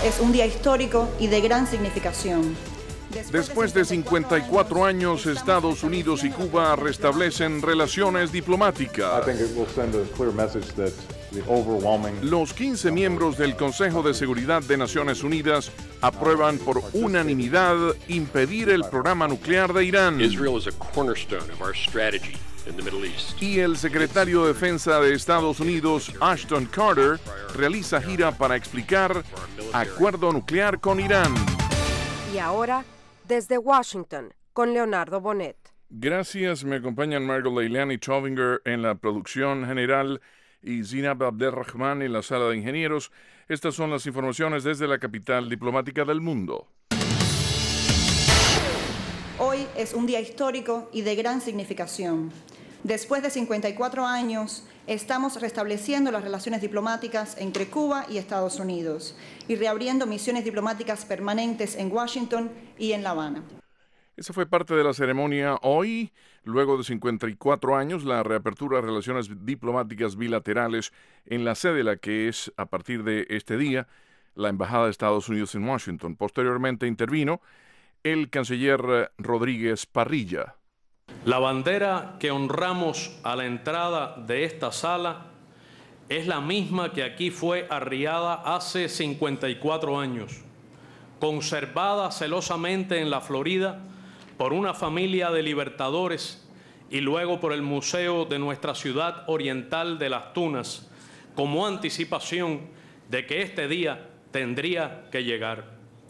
es un día histórico y de gran significación. Después de 54 años, Estados Unidos y Cuba restablecen relaciones diplomáticas. Los 15 miembros del Consejo de Seguridad de Naciones Unidas aprueban por unanimidad impedir el programa nuclear de Irán. Y el secretario de Defensa de Estados Unidos, Ashton Carter, realiza gira para explicar acuerdo nuclear con Irán. Y ahora, desde Washington, con Leonardo Bonet. Gracias, me acompañan Margot Leilani Chovinger en la producción general y Zinab Abdelrahman en la sala de ingenieros. Estas son las informaciones desde la capital diplomática del mundo. Hoy es un día histórico y de gran significación. Después de 54 años, estamos restableciendo las relaciones diplomáticas entre Cuba y Estados Unidos y reabriendo misiones diplomáticas permanentes en Washington y en La Habana. Esa fue parte de la ceremonia hoy. Luego de 54 años, la reapertura de relaciones diplomáticas bilaterales en la sede de la que es, a partir de este día, la Embajada de Estados Unidos en Washington. Posteriormente intervino el canciller Rodríguez Parrilla. La bandera que honramos a la entrada de esta sala es la misma que aquí fue arriada hace 54 años, conservada celosamente en la Florida por una familia de libertadores y luego por el Museo de nuestra ciudad oriental de Las Tunas, como anticipación de que este día tendría que llegar.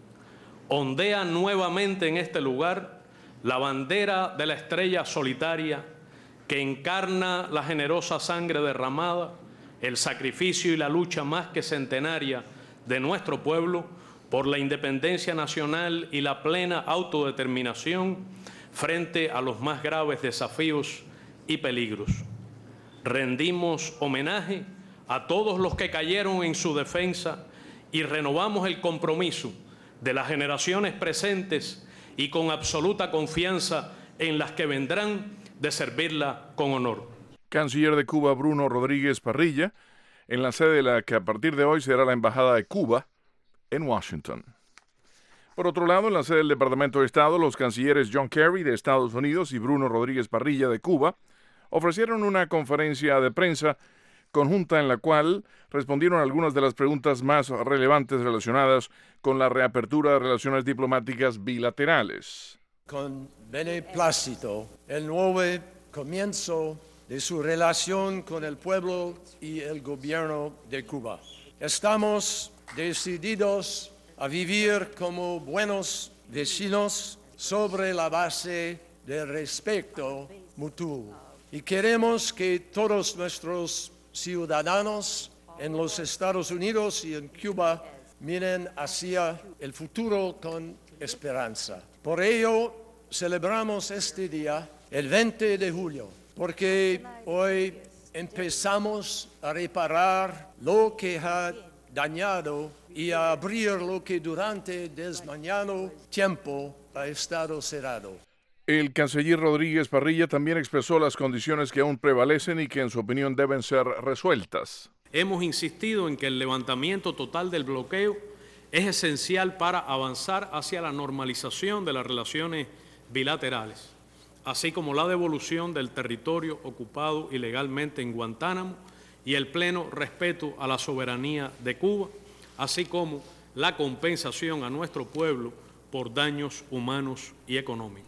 Ondea nuevamente en este lugar la bandera de la estrella solitaria que encarna la generosa sangre derramada, el sacrificio y la lucha más que centenaria de nuestro pueblo por la independencia nacional y la plena autodeterminación frente a los más graves desafíos y peligros. Rendimos homenaje a todos los que cayeron en su defensa y renovamos el compromiso de las generaciones presentes y con absoluta confianza en las que vendrán de servirla con honor. Canciller de Cuba Bruno Rodríguez Parrilla, en la sede de la que a partir de hoy será la Embajada de Cuba en Washington. Por otro lado, en la sede del Departamento de Estado, los cancilleres John Kerry de Estados Unidos y Bruno Rodríguez Parrilla de Cuba ofrecieron una conferencia de prensa conjunta en la cual respondieron algunas de las preguntas más relevantes relacionadas con la reapertura de relaciones diplomáticas bilaterales. Con beneplácito, el nuevo comienzo de su relación con el pueblo y el gobierno de Cuba. Estamos decididos a vivir como buenos vecinos sobre la base del respeto mutuo. Y queremos que todos nuestros ciudadanos en los Estados Unidos y en Cuba miren hacia el futuro con esperanza. Por ello, celebramos este día, el 20 de julio, porque hoy empezamos a reparar lo que ha dañado y a abrir lo que durante desmañado tiempo ha estado cerrado. El canciller Rodríguez Parrilla también expresó las condiciones que aún prevalecen y que en su opinión deben ser resueltas. Hemos insistido en que el levantamiento total del bloqueo es esencial para avanzar hacia la normalización de las relaciones bilaterales, así como la devolución del territorio ocupado ilegalmente en Guantánamo y el pleno respeto a la soberanía de Cuba, así como la compensación a nuestro pueblo por daños humanos y económicos.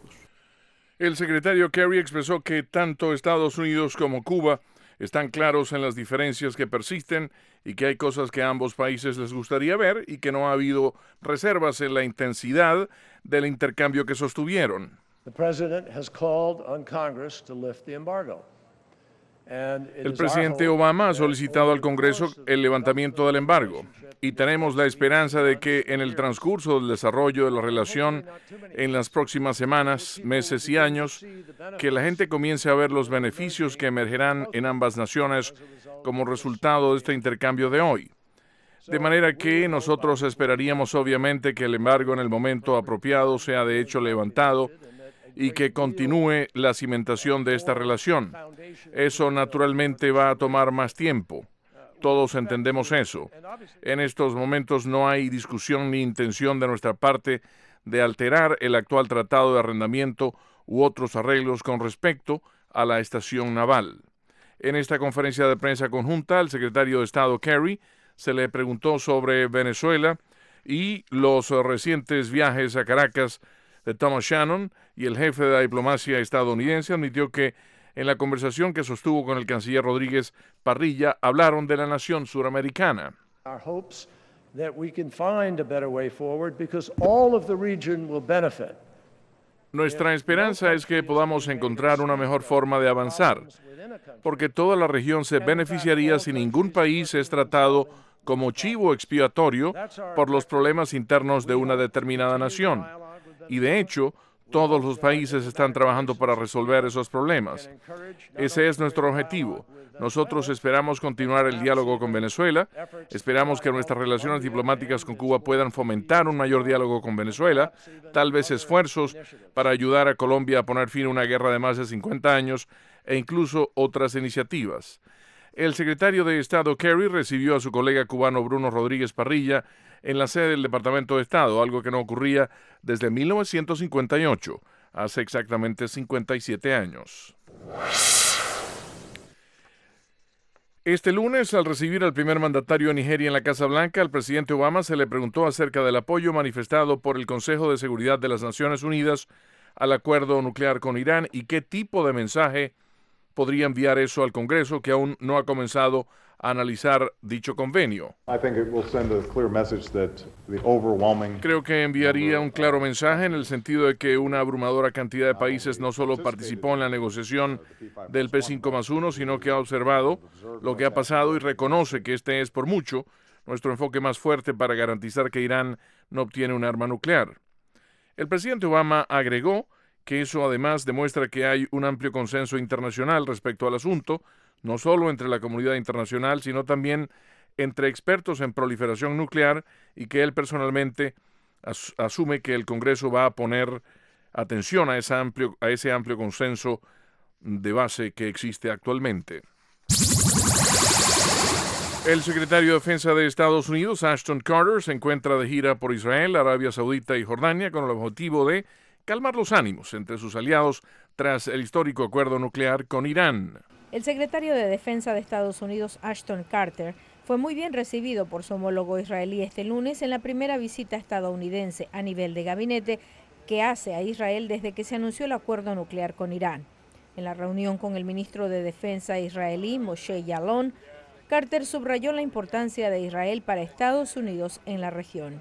El secretario Kerry expresó que tanto Estados Unidos como Cuba están claros en las diferencias que persisten y que hay cosas que a ambos países les gustaría ver y que no ha habido reservas en la intensidad del intercambio que sostuvieron. The president has called on Congress to lift the embargo. El presidente Obama ha solicitado al Congreso el levantamiento del embargo y tenemos la esperanza de que en el transcurso del desarrollo de la relación en las próximas semanas, meses y años, que la gente comience a ver los beneficios que emergerán en ambas naciones como resultado de este intercambio de hoy. De manera que nosotros esperaríamos obviamente que el embargo en el momento apropiado sea de hecho levantado y que continúe la cimentación de esta relación. Eso naturalmente va a tomar más tiempo. Todos entendemos eso. En estos momentos no hay discusión ni intención de nuestra parte de alterar el actual tratado de arrendamiento u otros arreglos con respecto a la estación naval. En esta conferencia de prensa conjunta, el secretario de Estado Kerry se le preguntó sobre Venezuela y los recientes viajes a Caracas de Thomas Shannon, y el jefe de la diplomacia estadounidense admitió que en la conversación que sostuvo con el canciller Rodríguez Parrilla hablaron de la nación suramericana. Our hopes that we can find a better way forward because all of the region will benefit. Nuestra esperanza es que podamos encontrar una mejor forma de avanzar, porque toda la región se beneficiaría si ningún país es tratado como chivo expiatorio por los problemas internos de una determinada nación. Y de hecho, todos los países están trabajando para resolver esos problemas. Ese es nuestro objetivo. Nosotros esperamos continuar el diálogo con Venezuela, esperamos que nuestras relaciones diplomáticas con Cuba puedan fomentar un mayor diálogo con Venezuela, tal vez esfuerzos para ayudar a Colombia a poner fin a una guerra de más de 50 años e incluso otras iniciativas. El secretario de Estado Kerry recibió a su colega cubano Bruno Rodríguez Parrilla en la sede del Departamento de Estado, algo que no ocurría desde 1958, hace exactamente 57 años. Este lunes, al recibir al primer mandatario de Nigeria en la Casa Blanca, al presidente Obama se le preguntó acerca del apoyo manifestado por el Consejo de Seguridad de las Naciones Unidas al acuerdo nuclear con Irán y qué tipo de mensaje podría enviar eso al Congreso, que aún no ha comenzado a analizar dicho convenio. Creo que enviaría un claro mensaje en el sentido de que una abrumadora cantidad de países no solo participó en la negociación del P5+1, sino que ha observado lo que ha pasado y reconoce que este es por mucho nuestro enfoque más fuerte para garantizar que Irán no obtiene un arma nuclear. El presidente Obama agregó que eso además demuestra que hay un amplio consenso internacional respecto al asunto, no solo entre la comunidad internacional, sino también entre expertos en proliferación nuclear, y que él personalmente asume que el Congreso va a poner atención a ese amplio consenso de base que existe actualmente. El secretario de Defensa de Estados Unidos, Ashton Carter, se encuentra de gira por Israel, Arabia Saudita y Jordania con el objetivo de calmar los ánimos entre sus aliados tras el histórico acuerdo nuclear con Irán. El secretario de Defensa de Estados Unidos, Ashton Carter, fue muy bien recibido por su homólogo israelí este lunes en la primera visita estadounidense a nivel de gabinete que hace a Israel desde que se anunció el acuerdo nuclear con Irán. En la reunión con el ministro de Defensa israelí, Moshe Yaalon, Carter subrayó la importancia de Israel para Estados Unidos en la región.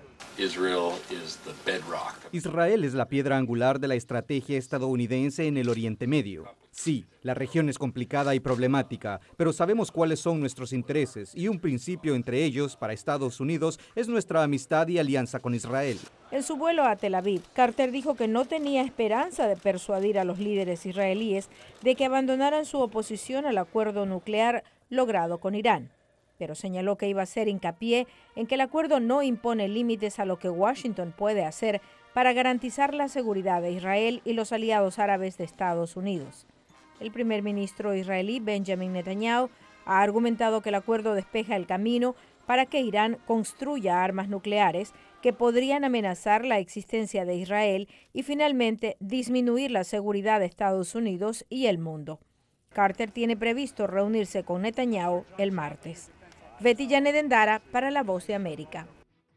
Israel es la piedra angular de la estrategia estadounidense en el Oriente Medio. Sí, la región es complicada y problemática, pero sabemos cuáles son nuestros intereses y un principio entre ellos para Estados Unidos es nuestra amistad y alianza con Israel. En su vuelo a Tel Aviv, Carter dijo que no tenía esperanza de persuadir a los líderes israelíes de que abandonaran su oposición al acuerdo nuclear logrado con Irán, pero señaló que iba a hacer hincapié en que el acuerdo no impone límites a lo que Washington puede hacer para garantizar la seguridad de Israel y los aliados árabes de Estados Unidos. El primer ministro israelí, Benjamin Netanyahu, ha argumentado que el acuerdo despeja el camino para que Irán construya armas nucleares que podrían amenazar la existencia de Israel y finalmente disminuir la seguridad de Estados Unidos y el mundo. Carter tiene previsto reunirse con Netanyahu el martes. Betty Janet Endara para La Voz de América.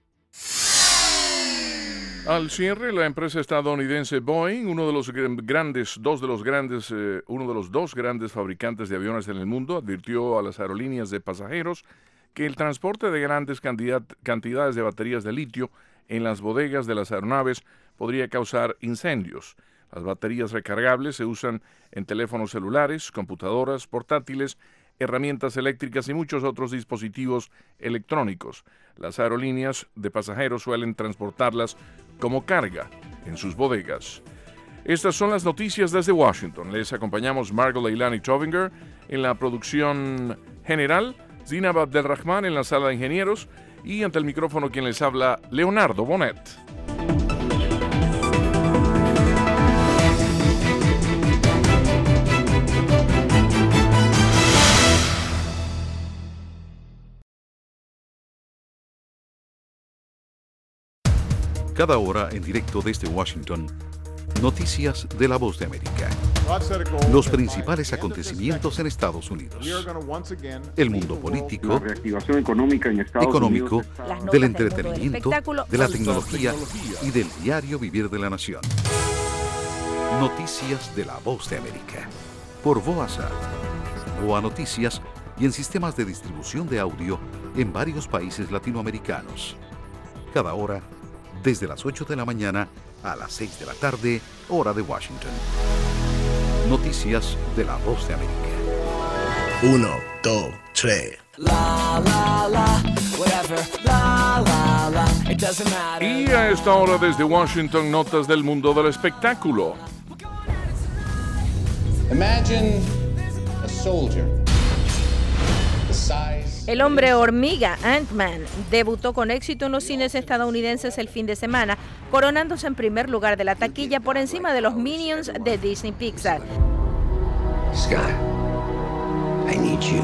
Al cierre, la empresa estadounidense Boeing, uno de los dos grandes fabricantes de aviones en el mundo, advirtió a las aerolíneas de pasajeros que el transporte de grandes cantidades de baterías de litio en las bodegas de las aeronaves podría causar incendios. Las baterías recargables se usan en teléfonos celulares, computadoras, portátiles, herramientas eléctricas y muchos otros dispositivos electrónicos. Las aerolíneas de pasajeros suelen transportarlas como carga en sus bodegas. Estas son las noticias desde Washington. Les acompañamos Margot Leilani Tovinger en la producción general, Zinab Abdelrahman en la sala de ingenieros y ante el micrófono quien les habla, Leonardo Bonet. Cada hora en directo desde Washington, noticias de La Voz de América. Los principales acontecimientos en Estados Unidos. El mundo político, la reactivación económica en Estados económico, Unidos, del entretenimiento, de la tecnología y del diario vivir de la nación. Noticias de La Voz de América. Por VOA, VOA Noticias y en sistemas de distribución de audio en varios países latinoamericanos. Cada hora, desde las 8 de la mañana a las 6 de la tarde, hora de Washington. Noticias de La Voz de América. 1, 2, 3. Y a esta hora desde Washington, notas del mundo del espectáculo. Imagine a soldier. El hombre hormiga, Ant-Man, debutó con éxito en los cines estadounidenses el fin de semana, coronándose en primer lugar de la taquilla por encima de los Minions de Disney Pixar. Scott, I need you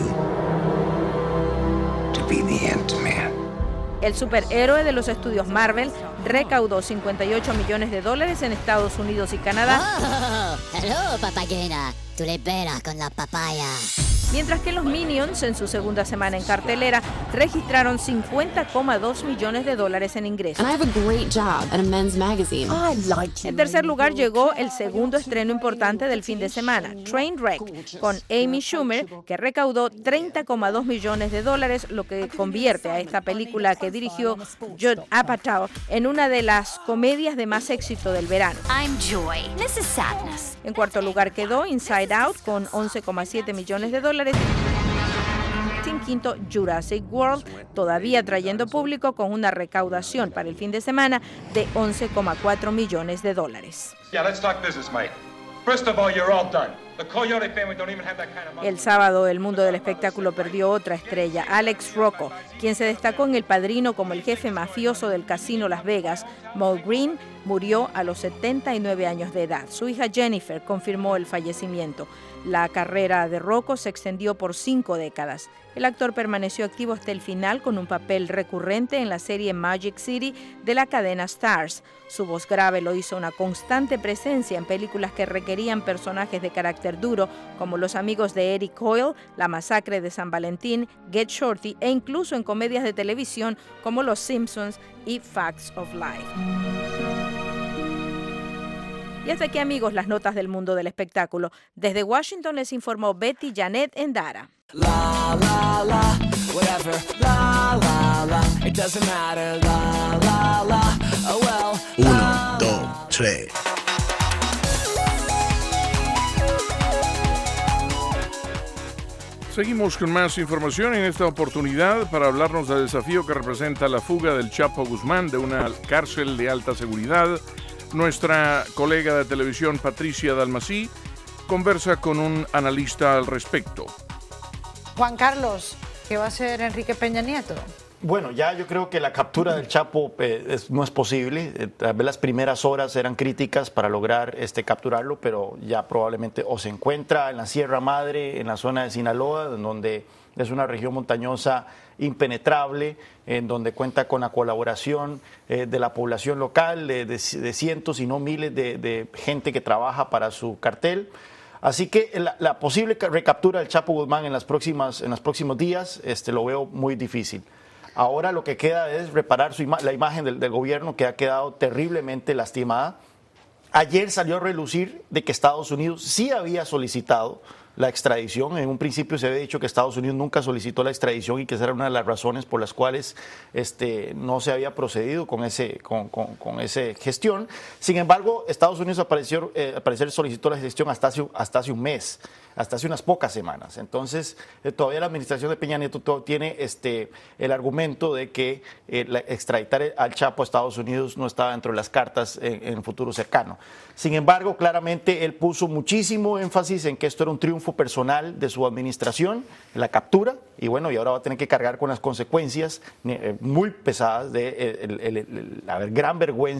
to be the Ant-Man. El superhéroe de los estudios Marvel recaudó $58 millones en Estados Unidos y Canadá. Oh, hello, papayera. Tú le peras con la papaya. Mientras que los Minions, en su segunda semana en cartelera, registraron $50,2 millones en ingresos. En tercer lugar llegó el segundo estreno importante del fin de semana, Trainwreck, con Amy Schumer, que recaudó $30,2 millones, lo que convierte a esta película que dirigió Judd Apatow en una de las comedias de más éxito del verano. I'm Joy. This is sadness. En cuarto lugar quedó Inside Out con $11,7 millones. En quinto, Jurassic World, todavía trayendo público con una recaudación para el fin de semana de $11,4 millones. El sábado, el mundo del espectáculo perdió otra estrella, Alex Rocco, quien se destacó en El Padrino como el jefe mafioso del casino Las Vegas. Moe Green murió a los 79 años de edad. Su hija Jennifer confirmó el fallecimiento. La carrera de Rocco se extendió por 5 décadas. El actor permaneció activo hasta el final con un papel recurrente en la serie Magic City de la cadena Starz. Su voz grave lo hizo una constante presencia en películas que requerían personajes de carácter duro, como Los amigos de Eric Coyle, La masacre de San Valentín, Get Shorty e incluso en comedias de televisión como Los Simpsons y Facts of Life. Y hasta aquí, amigos, las notas del mundo del espectáculo. Desde Washington les informó Betty Janet Endara. La, la, la, whatever, la, la, la, it doesn't matter, la, la, la, oh well. 1, 2, 3. Seguimos con más información en esta oportunidad para hablarnos del desafío que representa la fuga del Chapo Guzmán de una cárcel de alta seguridad. Nuestra colega de televisión, Patricia Dalmací, conversa con un analista al respecto. Juan Carlos, ¿qué va a hacer Enrique Peña Nieto? Bueno, ya yo creo que la captura del Chapo no es posible. Tal vez las primeras horas eran críticas para lograr capturarlo, pero ya probablemente o se encuentra en la Sierra Madre, en la zona de Sinaloa, en donde es una región montañosa impenetrable, en donde cuenta con la colaboración de la población local, de cientos y no miles de gente que trabaja para su cartel. Así que la posible recaptura del Chapo Guzmán en los próximos días lo veo muy difícil. Ahora lo que queda es reparar la imagen del gobierno, que ha quedado terriblemente lastimada. Ayer salió a relucir de que Estados Unidos sí había solicitado la extradición. En un principio se había dicho que Estados Unidos nunca solicitó la extradición y que esa era una de las razones por las cuales no se había procedido con esa gestión. Sin embargo, Estados Unidos al parecer solicitó la gestión hasta hace un mes, hasta hace unas pocas semanas. Entonces, todavía la administración de Peña Nieto tiene el argumento de que extraditar al Chapo a Estados Unidos no estaba dentro de las cartas en el futuro cercano. Sin embargo, claramente él puso muchísimo énfasis en que esto era un triunfo personal de su administración, la captura, y bueno, y ahora va a tener que cargar con las consecuencias muy pesadas de la gran vergüenza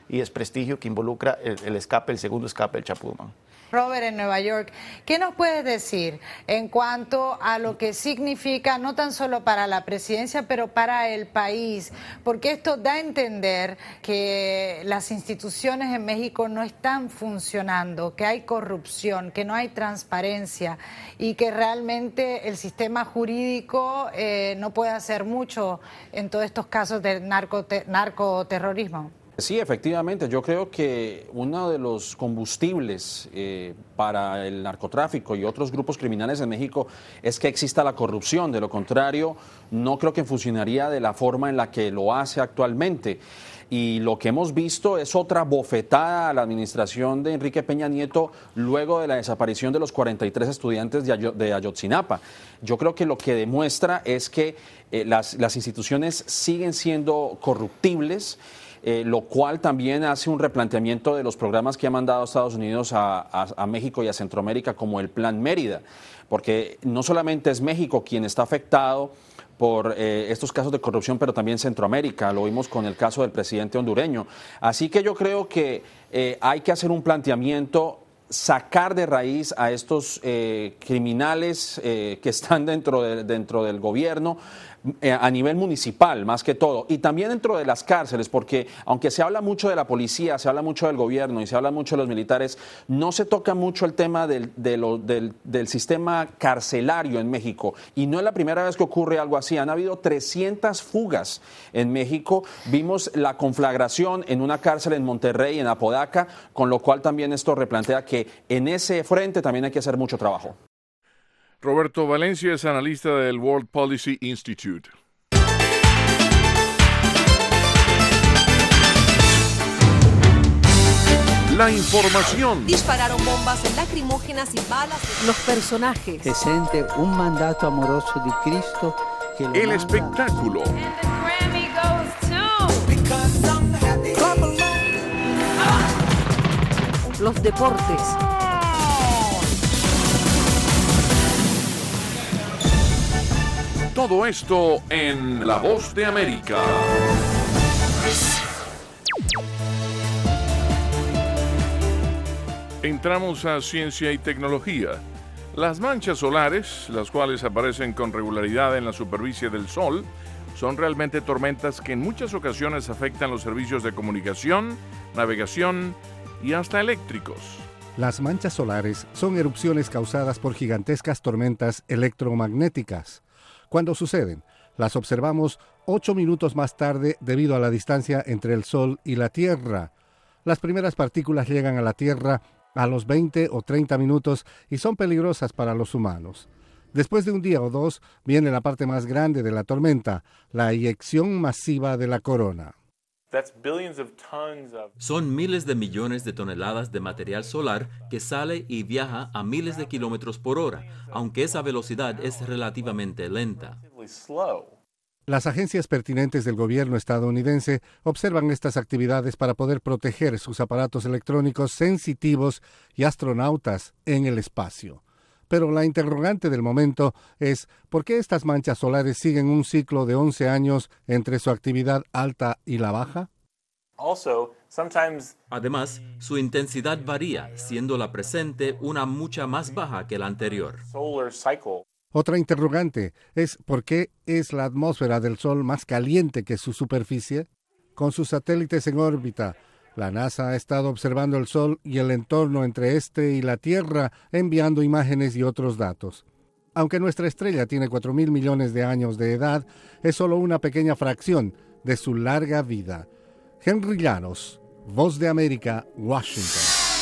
y desprestigio que involucra el segundo escape del Chapo Guzmán. Robert, en Nueva York, ¿qué nos puedes decir en cuanto a lo que significa no tan solo para la presidencia, pero para el país? Porque esto da a entender que las instituciones en México no están funcionando, que hay corrupción, que no hay transparencia y que realmente el sistema jurídico no puede hacer mucho en todos estos casos de narcoterrorismo. Sí, efectivamente. Yo creo que uno de los combustibles para el narcotráfico y otros grupos criminales en México es que exista la corrupción. De lo contrario, no creo que funcionaría de la forma en la que lo hace actualmente. Y lo que hemos visto es otra bofetada a la administración de Enrique Peña Nieto luego de la desaparición de los 43 estudiantes de Ayotzinapa. Yo creo que lo que demuestra es que las instituciones siguen siendo corruptibles, lo cual también hace un replanteamiento de los programas que ha mandado Estados Unidos a México y a Centroamérica, como el Plan Mérida, porque no solamente es México quien está afectado por estos casos de corrupción, pero también Centroamérica, lo vimos con el caso del presidente hondureño. Así que yo creo que hay que hacer un planteamiento, sacar de raíz a estos criminales que están dentro del gobierno, a nivel municipal más que todo, y también dentro de las cárceles, porque aunque se habla mucho de la policía, se habla mucho del gobierno y se habla mucho de los militares, no se toca mucho el tema del sistema carcelario en México, y no es la primera vez que ocurre algo así. Han habido 300 fugas en México, vimos la conflagración en una cárcel en Monterrey, en Apodaca, con lo cual también esto replantea que en ese frente también hay que hacer mucho trabajo. Roberto Valencia es analista del World Policy Institute. La información. Dispararon bombas lacrimógenas y balas. Los personajes. Se siente un mandato amoroso de Cristo. El espectáculo. Los deportes. Todo esto en La Voz de América. Entramos a ciencia y tecnología. Las manchas solares, las cuales aparecen con regularidad en la superficie del Sol, son realmente tormentas que en muchas ocasiones afectan los servicios de comunicación, navegación y hasta eléctricos. Las manchas solares son erupciones causadas por gigantescas tormentas electromagnéticas. Cuando suceden, las observamos 8 minutos más tarde debido a la distancia entre el Sol y la Tierra. Las primeras partículas llegan a la Tierra a los 20 o 30 minutos y son peligrosas para los humanos. Después de un día o dos viene la parte más grande de la tormenta, la eyección masiva de la corona. Son miles de millones de toneladas de material solar que sale y viaja a miles de kilómetros por hora, aunque esa velocidad es relativamente lenta. Las agencias pertinentes del gobierno estadounidense observan estas actividades para poder proteger sus aparatos electrónicos sensitivos y astronautas en el espacio. Pero la interrogante del momento es ¿por qué estas manchas solares siguen un ciclo de 11 años entre su actividad alta y la baja? Además, su intensidad varía, siendo la presente una mucha más baja que la anterior. Otra interrogante es ¿por qué es la atmósfera del Sol más caliente que su superficie? Con sus satélites en órbita, la NASA ha estado observando el Sol y el entorno entre este y la Tierra, enviando imágenes y otros datos. Aunque nuestra estrella tiene 4.000 millones de años de edad, es solo una pequeña fracción de su larga vida. Henry Llanos, Voz de América, Washington.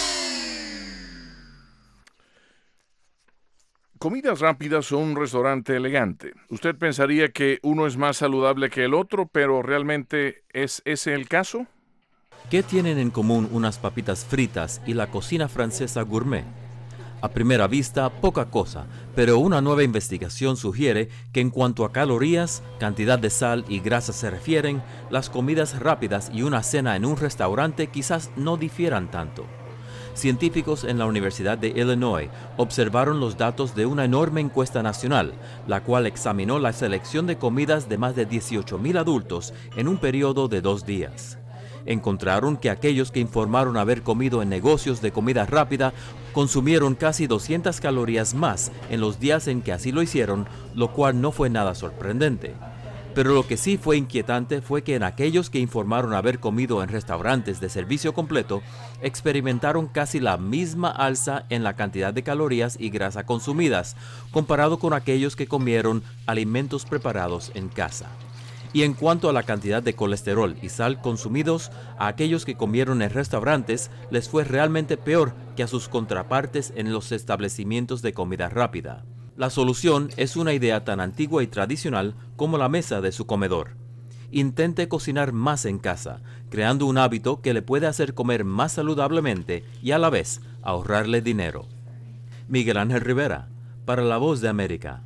Comidas rápidas o un restaurante elegante. Usted pensaría que uno es más saludable que el otro, pero ¿realmente es ese el caso? ¿Qué tienen en común unas papitas fritas y la cocina francesa gourmet? A primera vista, poca cosa, pero una nueva investigación sugiere que en cuanto a calorías, cantidad de sal y grasa se refieren, las comidas rápidas y una cena en un restaurante quizás no difieran tanto. Científicos en la Universidad de Illinois observaron los datos de una enorme encuesta nacional, la cual examinó la selección de comidas de más de 18,000 adultos en un periodo de 2 días. encontraron que aquellos que informaron haber comido en negocios de comida rápida consumieron casi 200 calorías más en los días en que así lo hicieron, lo cual no fue nada sorprendente. Pero lo que sí fue inquietante fue que en aquellos que informaron haber comido en restaurantes de servicio completo, experimentaron casi la misma alza en la cantidad de calorías y grasa consumidas, comparado con aquellos que comieron alimentos preparados en casa. Y en cuanto a la cantidad de colesterol y sal consumidos, a aquellos que comieron en restaurantes les fue realmente peor que a sus contrapartes en los establecimientos de comida rápida. La solución es una idea tan antigua y tradicional como la mesa de su comedor. Intente cocinar más en casa, creando un hábito que le puede hacer comer más saludablemente y a la vez ahorrarle dinero. Miguel Ángel Rivera, para La Voz de América.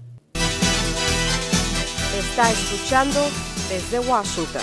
Está escuchando desde Washington.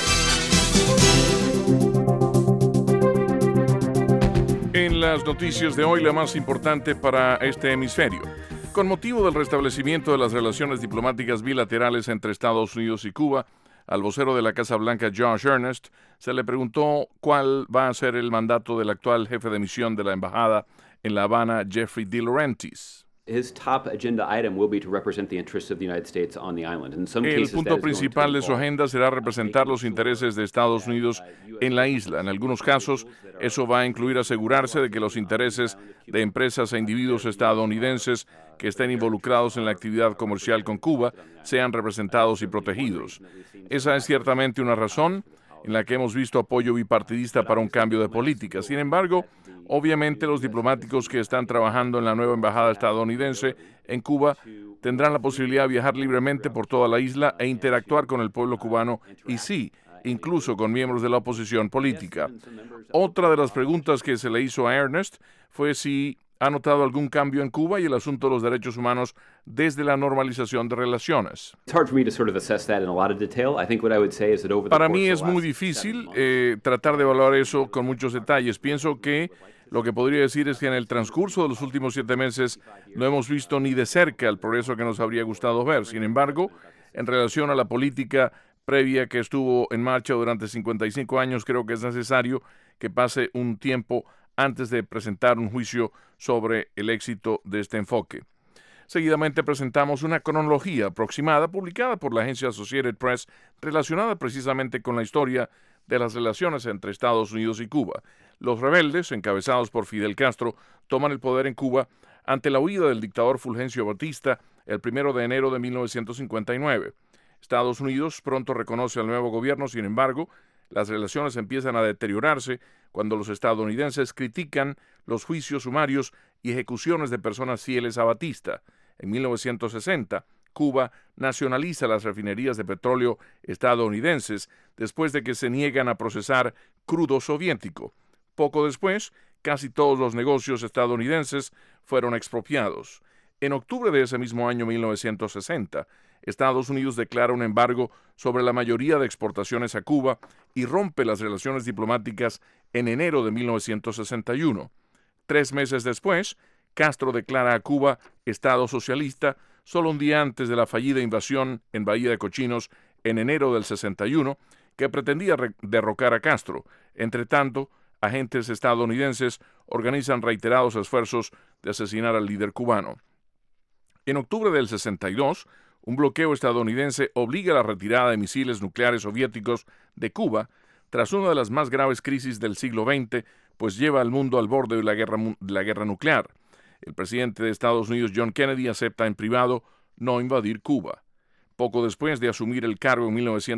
En las noticias de hoy, la más importante para este hemisferio. Con motivo del restablecimiento de las relaciones diplomáticas bilaterales entre Estados Unidos y Cuba, al vocero de la Casa Blanca, Josh Earnest, se le preguntó cuál va a ser el mandato del actual jefe de misión de la embajada en La Habana, Jeffrey DeLaurentis. His top agenda item will be to represent the interests of the United States on the island. In some El cases, punto principal de su agenda será representar los intereses de Estados Unidos en la isla. En algunos casos, eso va a incluir asegurarse de que los intereses de empresas e individuos estadounidenses que estén involucrados en la actividad comercial con Cuba sean representados y protegidos. Esa es ciertamente una razón en la que hemos visto apoyo bipartidista para un cambio de política. Sin embargo, obviamente los diplomáticos que están trabajando en la nueva embajada estadounidense en Cuba tendrán la posibilidad de viajar libremente por toda la isla e interactuar con el pueblo cubano y sí, incluso con miembros de la oposición política. Otra de las preguntas que se le hizo a Earnest fue si ha notado algún cambio en Cuba y el asunto de los derechos humanos desde la normalización de relaciones. Para mí es muy difícil tratar de evaluar eso con muchos detalles. Pienso que lo que podría decir es que en el transcurso de los últimos 7 meses no hemos visto ni de cerca el progreso que nos habría gustado ver. Sin embargo, en relación a la política previa que estuvo en marcha durante 55 años, creo que es necesario que pase un tiempo antes de presentar un juicio sobre el éxito de este enfoque. Seguidamente presentamos una cronología aproximada publicada por la agencia Associated Press relacionada precisamente con la historia de las relaciones entre Estados Unidos y Cuba. Los rebeldes, encabezados por Fidel Castro, toman el poder en Cuba ante la huida del dictador Fulgencio Batista el 1 de enero de 1959. Estados Unidos pronto reconoce al nuevo gobierno, sin embargo, las relaciones empiezan a deteriorarse cuando los estadounidenses critican los juicios sumarios y ejecuciones de personas fieles a Batista. En 1960, Cuba nacionaliza las refinerías de petróleo estadounidenses después de que se niegan a procesar crudo soviético. Poco después, casi todos los negocios estadounidenses fueron expropiados. En octubre de ese mismo año 1960, Estados Unidos declara un embargo sobre la mayoría de exportaciones a Cuba y rompe las relaciones diplomáticas en enero de 1961. 3 meses después, Castro declara a Cuba Estado socialista solo un día antes de la fallida invasión en Bahía de Cochinos en enero del 61, que pretendía derrocar a Castro. Entre tanto, agentes estadounidenses organizan reiterados esfuerzos de asesinar al líder cubano. En octubre del 62, un bloqueo estadounidense obliga a la retirada de misiles nucleares soviéticos de Cuba tras una de las más graves crisis del siglo XX, pues lleva al mundo al borde de la guerra nuclear. El presidente de Estados Unidos, John Kennedy, acepta en privado no invadir Cuba. Poco después de asumir el cargo en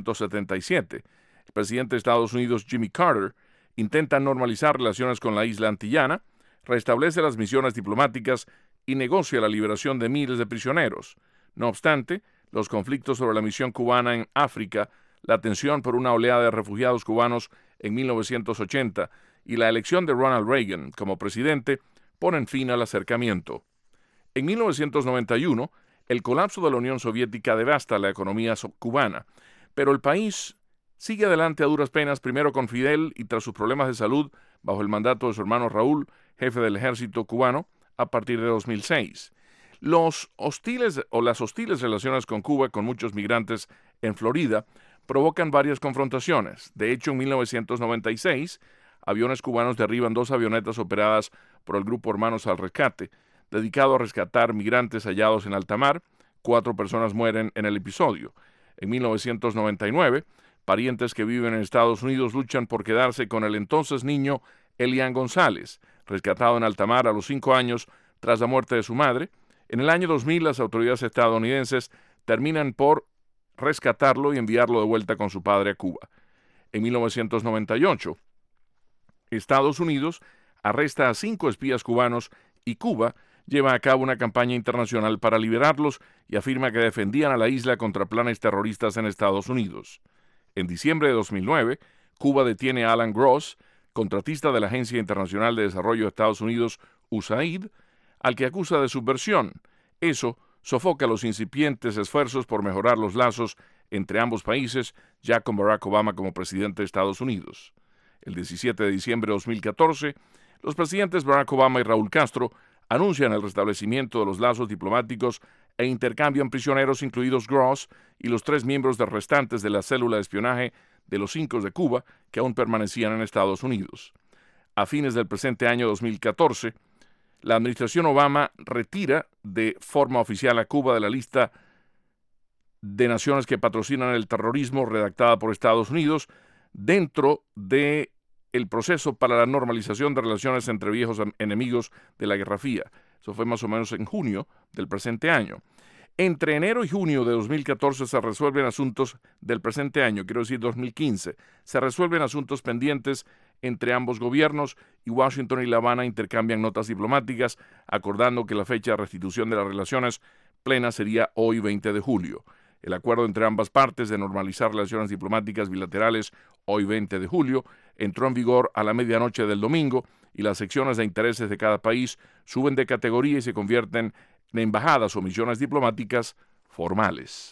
1977, el presidente de Estados Unidos, Jimmy Carter, intenta normalizar relaciones con la isla antillana, restablece las misiones diplomáticas y negocia la liberación de miles de prisioneros. No obstante, los conflictos sobre la misión cubana en África, la tensión por una oleada de refugiados cubanos en 1980 y la elección de Ronald Reagan como presidente ponen fin al acercamiento. En 1991, el colapso de la Unión Soviética devasta la economía cubana, pero el país sigue adelante a duras penas, primero con Fidel y tras sus problemas de salud bajo el mandato de su hermano Raúl, jefe del ejército cubano, a partir de 2006. Las hostiles relaciones con Cuba, con muchos migrantes en Florida, provocan varias confrontaciones. De hecho, en 1996, aviones cubanos derriban 2 avionetas operadas por el Grupo Hermanos al Rescate, dedicado a rescatar migrantes hallados en alta mar. 4 personas mueren en el episodio. En 1999, parientes que viven en Estados Unidos luchan por quedarse con el entonces niño Elian González, rescatado en alta mar a los 5 años tras la muerte de su madre. En el año 2000, las autoridades estadounidenses terminan por rescatarlo y enviarlo de vuelta con su padre a Cuba. En 1998, Estados Unidos arresta a 5 espías cubanos y Cuba lleva a cabo una campaña internacional para liberarlos y afirma que defendían a la isla contra planes terroristas en Estados Unidos. En diciembre de 2009, Cuba detiene a Alan Gross, contratista de la Agencia Internacional de Desarrollo de Estados Unidos, USAID, al que acusa de subversión. Eso sofoca los incipientes esfuerzos por mejorar los lazos entre ambos países, ya con Barack Obama como presidente de Estados Unidos. El 17 de diciembre de 2014, los presidentes Barack Obama y Raúl Castro anuncian el restablecimiento de los lazos diplomáticos e intercambian prisioneros, incluidos Gross y los 3 miembros restantes de la célula de espionaje de los 5 de Cuba que aún permanecían en Estados Unidos. A fines del presente año 2014, la administración Obama retira de forma oficial a Cuba de la lista de naciones que patrocinan el terrorismo redactada por Estados Unidos dentro de el proceso para la normalización de relaciones entre viejos enemigos de la Guerra Fría. Eso fue más o menos en junio del presente año. Entre enero y junio de 2014 se resuelven asuntos del presente año, quiero decir 2015. Se resuelven asuntos pendientes entre ambos gobiernos y Washington y La Habana intercambian notas diplomáticas, acordando que la fecha de restitución de las relaciones plenas sería hoy 20 de julio. El acuerdo entre ambas partes de normalizar relaciones diplomáticas bilaterales hoy 20 de julio entró en vigor a la medianoche del domingo y las secciones de intereses de cada país suben de categoría y se convierten en embajadas o misiones diplomáticas formales.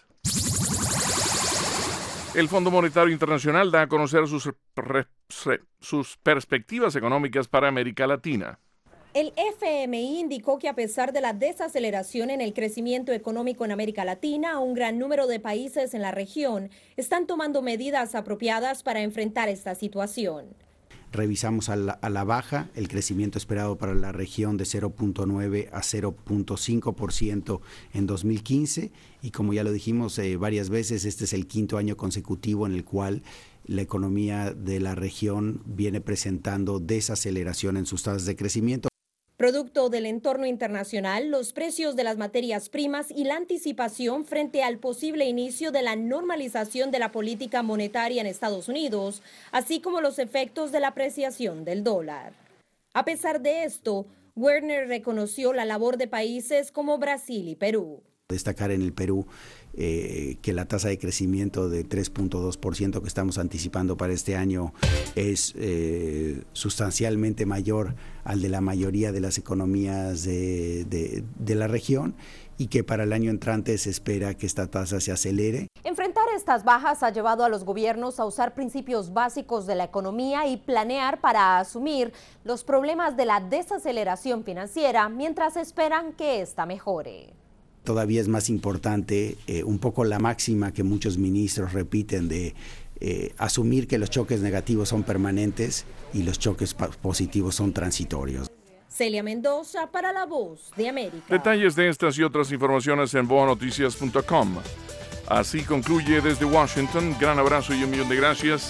El Fondo Monetario Internacional da a conocer sus perspectivas económicas para América Latina. El FMI indicó que a pesar de la desaceleración en el crecimiento económico en América Latina, un gran número de países en la región están tomando medidas apropiadas para enfrentar esta situación. Revisamos a la baja el crecimiento esperado para la región de 0.9 a 0.5% en 2015 y como ya lo dijimos varias veces, este es el 5º año consecutivo en el cual la economía de la región viene presentando desaceleración en sus tasas de crecimiento. Producto del entorno internacional, los precios de las materias primas y la anticipación frente al posible inicio de la normalización de la política monetaria en Estados Unidos, así como los efectos de la apreciación del dólar. A pesar de esto, Werner reconoció la labor de países como Brasil y Perú. Destacar en el Perú que la tasa de crecimiento de 3.2% que estamos anticipando para este año es sustancialmente mayor al de la mayoría de las economías de la región y que para el año entrante se espera que esta tasa se acelere. Enfrentar estas bajas ha llevado a los gobiernos a usar principios básicos de la economía y planear para asumir los problemas de la desaceleración financiera mientras esperan que esta mejore. Todavía es más importante un poco la máxima que muchos ministros repiten de asumir que los choques negativos son permanentes y los choques positivos son transitorios. Celia Mendoza para La Voz de América. Detalles de estas y otras informaciones en boanoticias.com. Así concluye desde Washington. Gran abrazo y 1.000.000 de gracias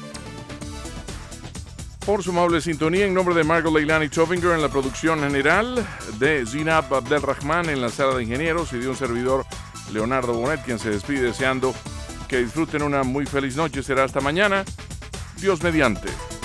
por su amable sintonía. En nombre de Margot Leilani Tovinger en la producción general, de Zinab Abdelrahman en la sala de ingenieros y de un servidor, Leonardo Bonet, quien se despide deseando que disfruten una muy feliz noche. Será hasta mañana. Dios mediante.